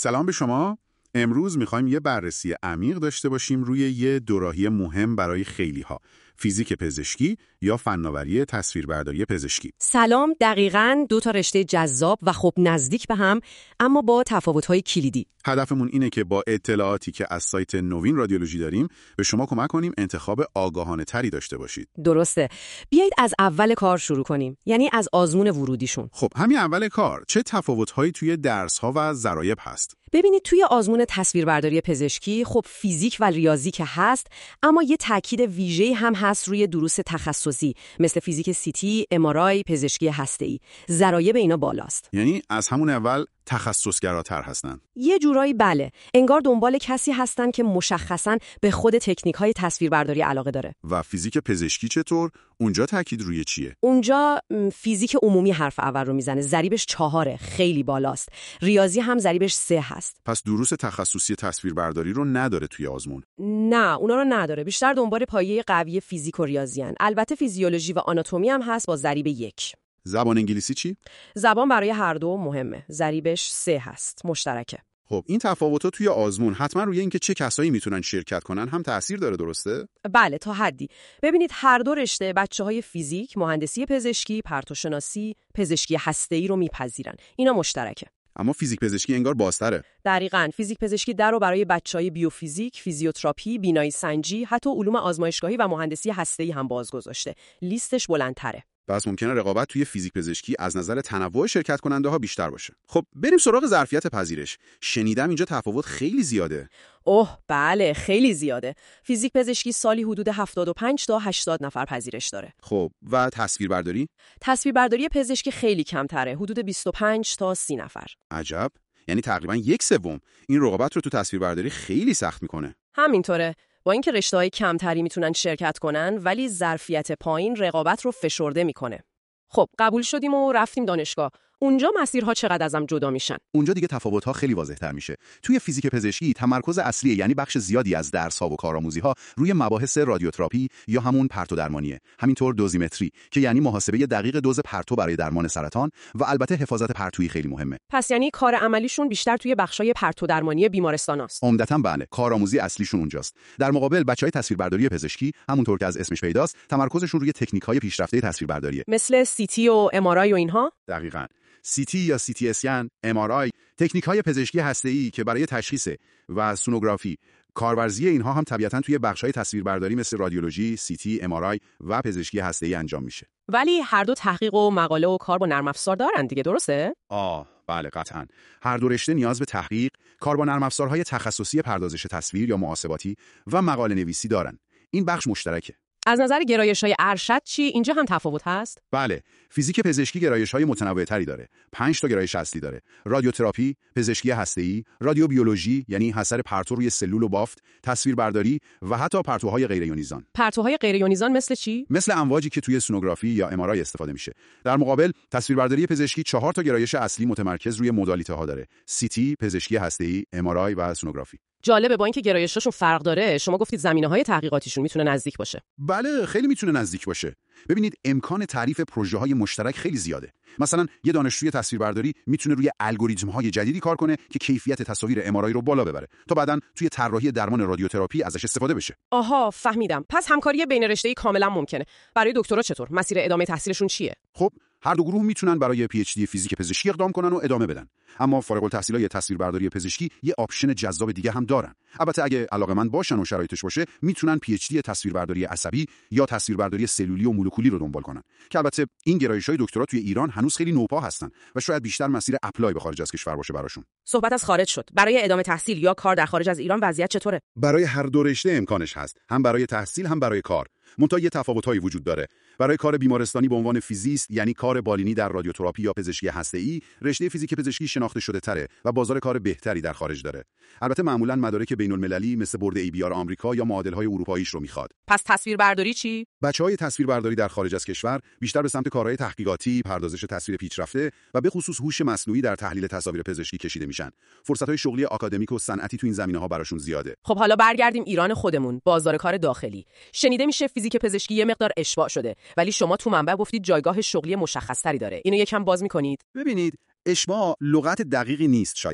سلام به شما. امروز میخوایم یه بررسی عمیق داشته باشیم روی یه دوراهی مهم برای خیلی‌ها، فیزیک پزشکی یا فناوری تصویربرداری پزشکی. سلام، دقیقاً 2 تا رشته جذاب و خب نزدیک به هم، اما با تفاوت‌های کلیدی. هدفمون اینه که با اطلاعاتی که از سایت نوین رادیولوژی داریم به شما کمک کنیم انتخاب آگاهانه تری داشته باشید. درسته. بیایید از اول کار شروع کنیم، یعنی از آزمون ورودیشون. خب همین اول کار چه تفاوت‌هایی توی درس‌ها و ضرایب هست؟ ببینید توی آزمون تصویربرداری پزشکی خب فیزیک و ریاضی که هست، اما یه تاکید ویژه‌ای هم هست روی دروس تخصصی مثل فیزیک CT، MRI، پزشکی هسته‌ای. ضرایب اینا بالاست. یعنی از همون اول تخصصگراتر هستن. یه جورایی بله، انگار دنبال کسی هستن که مشخصاً به خود تکنیک‌های تصویربرداری علاقه داره. و فیزیک پزشکی چطور؟ اونجا تاکید روی چیه؟ اونجا فیزیک عمومی حرف اول رو میزنه، ضریبش 4، خیلی بالاست. ریاضی هم ضریبش 3 هست. پس دروس تخصصی تصویربرداری رو نداره توی آزمون؟ نه، اونا رو نداره. بیشتر دنبال پایه قوی فیزیک و ریاضی هن. البته فیزیولوژی و آناتومی هم هست با ضریب 1. زبان انگلیسی چی؟ زبان برای هر دو مهمه. ضریبش 3 هست، مشترکه. خب این تفاوت‌ها توی آزمون حتما روی اینکه چه کسایی میتونن شرکت کنن هم تأثیر داره، درسته؟ بله، تا حدی. ببینید هر دو رشته بچه‌های فیزیک، مهندسی پزشکی، پرتوشناسی، پزشکی هسته‌ای رو میپذیرن. اینا مشترکه. اما فیزیک پزشکی انگار بازتره. دقیقاً، فیزیک پزشکی در رو برای بچه‌های بیوفیزیک، فیزیوتراپی، بینایی سنجی، حتی علوم آزمایشگاهی و مهندسی هسته‌ای هم باز گذاشته. لیستش بلندتره. پس ممکنه رقابت توی فیزیک پزشکی از نظر تنوع شرکت کننده ها بیشتر باشه. خب بریم سراغ ظرفیت پذیرش. شنیدم اینجا تفاوت خیلی زیاده. اوه بله، خیلی زیاده. فیزیک پزشکی سالی حدود 75 تا 80 نفر پذیرش داره. خب و تصویربرداری؟ تصویربرداری پزشکی خیلی کمتره، حدود 25 تا 30 نفر. عجب. یعنی تقریباً 1/3. این رقابت رو تو تصویربرداری خیلی سخت میکنه. همینطوره. با اینکه رشته‌های کمتری میتونن شرکت کنن، ولی ظرفیت پایین رقابت رو فشرده میکنه. خب قبول شدیم و رفتیم دانشگاه. اونجا مسیرها چقدر از هم جدا میشن؟ اونجا دیگه تفاوت‌ها خیلی واضح‌تر میشه. توی فیزیک پزشکی تمرکز اصلی، یعنی بخش زیادی از درس‌ها و کارآموزی‌ها روی مباحث رادیوتراپی یا همون پرتو درمانیه. همینطور دوزیمتری که یعنی محاسبه دقیق دوز پرتو برای درمان سرطان و البته حفاظت پرتویی خیلی مهمه. پس یعنی کار عملیشون بیشتر توی بخشای پرتو درمانی بیمارستاناست. عمدتاً بله، کارآموزی اصلیشون اونجاست. در مقابل بچهای تصویربرداری پزشکی همونطور که از اسمش پیداست، تمرکزشون روی تکنیک‌های پیشرفته تصویربرداریه. مثل CT و MRI و اینها؟ دقیقاً. CT یا CT اسکن، MRI، تکنیک‌های پزشکی هسته‌ای که برای تشخیص و سونوگرافی، کارورزی اینها هم طبیعتاً توی بخش‌های تصویربرداری مثل رادیولوژی، CT، MRI و پزشکی هسته‌ای انجام میشه. ولی هر دو تحقیق و مقاله و کار با نرم افزار دارن دیگه، درسته؟ بله قطعاً. هر دو رشته نیاز به تحقیق، کار با نرم افزارهای تخصصی پردازش تصویر یا محاسباتی و مقاله نویسی دارن. این بخش مشترکه. از نظر گرایش‌های ارشد چی؟ اینجا هم تفاوت هست؟ بله، فیزیک پزشکی گرایش‌های متنوع‌تری داره. 5 تا گرایش اصلی داره: رادیوتراپی، پزشکی هسته‌ای، رادیوبیولوژی یعنی اثر پرتو روی سلول و بافت، تصویربرداری و حتی پرتوهای غیر یونیزان. پرتوهای غیر یونیزان مثل چی؟ مثل امواجی که توی سونوگرافی یا MRI استفاده میشه. در مقابل تصویربرداری پزشکی 4 تا گرایش اصلی متمرکز روی مدالیته‌ها داره: CT، پزشکی هسته‌ای، MRI و سونوگرافی. جالبه، با اینکه گرایشاشون فرق داره، شما گفتید زمینه‌های تحقیقاتیشون میتونه نزدیک باشه. بله، خیلی میتونه نزدیک باشه. ببینید امکان تعریف پروژه‌های مشترک خیلی زیاده. مثلا یه دانشجوی تصویربرداری میتونه روی الگوریتم‌های جدیدی کار کنه که کیفیت تصاویر MRI رو بالا ببره تا بعداً توی طراحی درمان رادیوتراپی ازش استفاده بشه. آها، فهمیدم. پس همکاری بین رشته‌ای کاملا ممکنه. برای دکترا چطور؟ مسیر ادامه تحصیلشون چیه؟ خب هر دو گروه میتونن برای PhD فیزیک پزشکی اقدام کنن و ادامه بدن. اما فارغ التحصیلای تصویربرداری پزشکی یه آپشن جذاب دیگه هم دارن. البته اگه علاقه‌مند باشن و شرایطش باشه، میتونن PhD تصویربرداری عصبی یا تصویربرداری سلولی و مولکولی رو دنبال کنن. که البته این گرایش‌های دکترا توی ایران هنوز خیلی نوپا هستن و شاید بیشتر مسیر اپلای به خارج از کشور باشه براشون. صحبت از خارج شد. برای ادامه تحصیل یا کار در خارج از ایران وضعیت چطوره؟ برای هر دو رشته امکانش هست، هم برای تحصیل هم برای کار. منتها یه تفاوت‌هایی وجود داره. برای کار بیمارستانی به عنوان فیزیست، یعنی کار بالینی در رادیوتراپی یا پزشکی هسته‌ای، رشته فیزیک پزشکی شناخته شده تره و بازار کار بهتری در خارج داره. البته معمولاً مدارک بین‌المللی مثل برد ABR آمریکا یا معادل‌های اروپاییش رو میخواد. پس تصویربرداری چی؟ بچه‌های تصویربرداری در خارج از کشور بیشتر به سمت کارهای تحقیقاتی، پردازش تصویر پیشرفته و به خصوص هوش مصنوعی در تحلیل تصاویر پزشکی کشیده میشن. فرصت‌های شغلی آکادمیک و صنعتی تو این زمینه‌ها براشون زیاده. خب حالا برگردیم ایران خودمون، بازار کار داخلی. شنیده میشه فیزیک پزشکی یه مقدار اشباع شده، ولی شما تو منبع گفتید جایگاه شغلی مشخص‌تری داره. اینو یکم باز می‌کنید؟ ببینید، اشباع لغت دقیقی نیست شاید.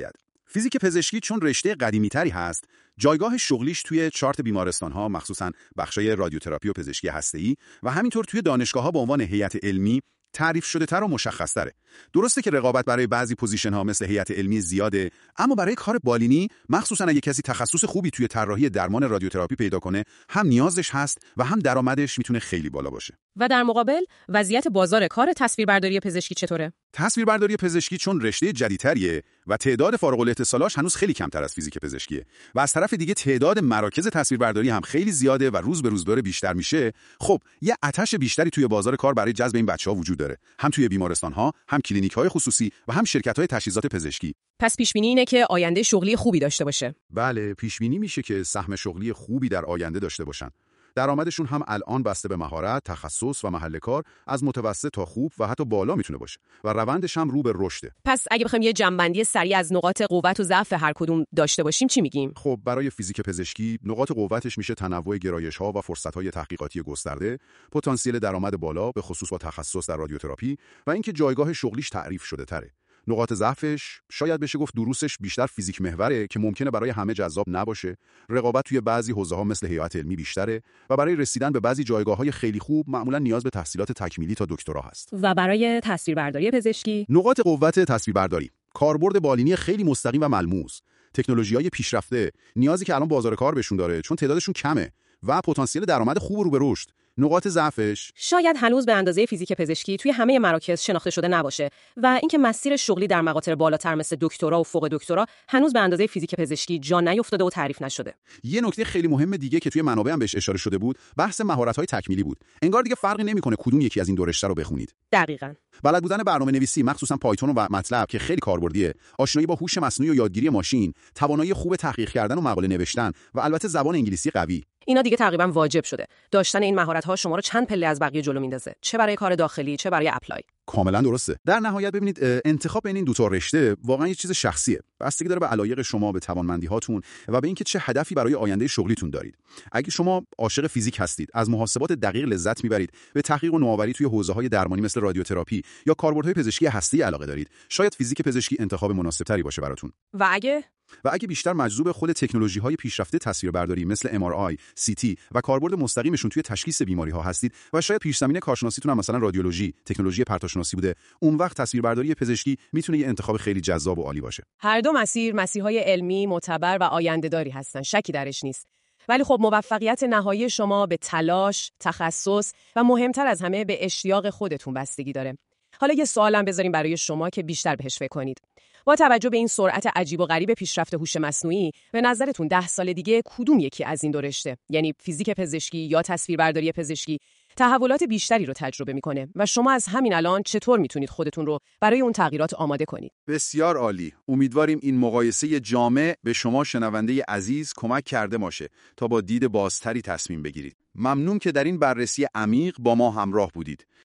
فیزیک پزشکی چون رشته قدیمی‌تری هست، جایگاه شغلیش توی چارت بیمارستان‌ها، مخصوصاً بخشای رادیوتراپی و پزشکی هسته‌ای و همینطور توی دانشگاه‌ها به عنوان هیئت علمی تعریف شده‌تر و مشخص‌تره. درسته که رقابت برای بعضی پوزیشن‌ها مثل هیئت علمی زیاده، اما برای کار بالینی، مخصوصاً اگه کسی تخصص خوبی توی طراحی درمان رادیوتراپی پیدا کنه، هم نیازش هست و هم درآمدش میتونه خیلی بالا باشه. و در مقابل وضعیت بازار کار تصویربرداری پزشکی چطوره؟ تصویربرداری پزشکی چون رشته جدیدتریه و تعداد فارغ الاتصالاش هنوز خیلی کمتر از فیزیک پزشکیه و از طرف دیگه تعداد مراکز تصویربرداری هم خیلی زیاده و روز به روز داره بیشتر میشه. خب یه آتش بیشتری توی بازار کار برای جذب این بچه‌ها وجود داره، هم توی بیمارستان‌ها، هم کلینیک‌های خصوصی و هم شرکت‌های تجهیزات پزشکی. پس پیش بینی اینه که آینده شغلی خوبی داشته باشه. بله، پیش بینی میشه که سهم شغلی خوبی در آینده داشته باشن. درآمدشون هم الان بسته به مهارت، تخصص و محل کار از متوسط تا خوب و حتی بالا میتونه باشه و روندش هم رو به رشده. پس اگه بخوایم یه جنبندی سریع از نقاط قوت و ضعف هر کدوم داشته باشیم چی میگیم؟ خب برای فیزیک پزشکی نقاط قوتش میشه تنوع گرایش‌ها و فرصت‌های تحقیقاتی گسترده، پتانسیل درآمد بالا به خصوص با تخصص در رادیوتراپی و اینکه جایگاه شغلیش تعریف شده تره. نقاط ضعفش شاید بشه گفت دروسش بیشتر فیزیک محوره که ممکنه برای همه جذاب نباشه، رقابت توی بعضی حوزه‌ها مثل هیئت علمی بیشتره و برای رسیدن به بعضی جایگاه‌های خیلی خوب معمولا نیاز به تحصیلات تکمیلی تا دکترا هست. و برای تصویربرداری پزشکی نقاط قوت تصویربرداری، کاربرد بالینی خیلی مستقیم و ملموس، تکنولوژی‌های پیشرفته، نیازی که الان بازار کار بهشون داره چون تعدادشون کمه و پتانسیل درآمد خوب رو به رشد. نقاط ضعفش شاید هنوز به اندازه فیزیک پزشکی توی همه مراکز شناخته شده نباشه و اینکه مسیر شغلی در مقاطع بالاتر مثل دکترا و فوق دکترا هنوز به اندازه فیزیک پزشکی جا نیافتاده و تعریف نشده. یه نکته خیلی مهم دیگه که توی منابع هم بهش اشاره شده بود، بحث مهارت‌های تکمیلی بود. انگار دیگه فرقی نمی‌کنه کدوم یکی از این دو رشته رو بخونید. دقیقاً. بلد بودن برنامه‌نویسی، مخصوصا پایتون و مطلب که خیلی کاربردیه، آشنایی با هوش مصنوعی و یادگیری ماشین، توانایی خوب تحقیق کردن و مقاله نوشتن و البته زبان انگلیسی قوی. اینا دیگه تقریبا واجب شده. داشتن این مهارت‌ها شما رو چند پله از بقیه جلو میندازه، چه برای کار داخلی، چه برای اپلای. کاملا درسته. در نهایت ببینید انتخاب بین این دو تا رشته واقعا یه چیز شخصیه. بستگی داره به علایق شما، به توانمندی‌هاتون و به اینکه چه هدفی برای آینده شغلیتون دارید. اگه شما عاشق فیزیک هستید، از محاسبات دقیق لذت میبرید، به تحقیق و نوآوری توی حوزه‌های درمانی مثل رادیوتراپی یا کاربردهای پزشکی هسته‌ای علاقه دارید، شاید فیزیک پزشکی انتخاب مناسب‌تری باشه براتون. و اگه بیشتر مجذوب خود تکنولوژی‌های پیشرفته تصویربرداری مثل MRI، CT و کاربرد مستقیمشون توی تشخیص بیماری‌ها هستید و شاید پیش‌زمینه کارشناسیتون هم مثلا رادیولوژی، تکنولوژی پرتاشناسی بوده، اون وقت تصویربرداری پزشکی میتونه یه انتخاب خیلی جذاب و عالی باشه. هر دو مسیرهای علمی معتبر و آینده‌داری هستن، شکی درش نیست. ولی خب موفقیت نهایی شما به تلاش، تخصص و مهمتر از همه به اشتیاق خودتون بستگی داره. حالا یه سوالم بذاریم برای شما که بیشتر بهش فکر کنید. با توجه به این سرعت عجیب و غریب پیشرفت هوش مصنوعی، به نظرتون 10 سال دیگه کدوم یکی از این دو رشته، یعنی فیزیک پزشکی یا تصویربرداری پزشکی، تحولات بیشتری رو تجربه میکنه و شما از همین الان چطور میتونید خودتون رو برای اون تغییرات آماده کنید؟ بسیار عالی. امیدواریم این مقایسه جامع به شما شنونده عزیز کمک کرده باشه تا با دید بازتری تصمیم بگیرید. ممنون که در این بررسی عمیق با ما همراه بودید.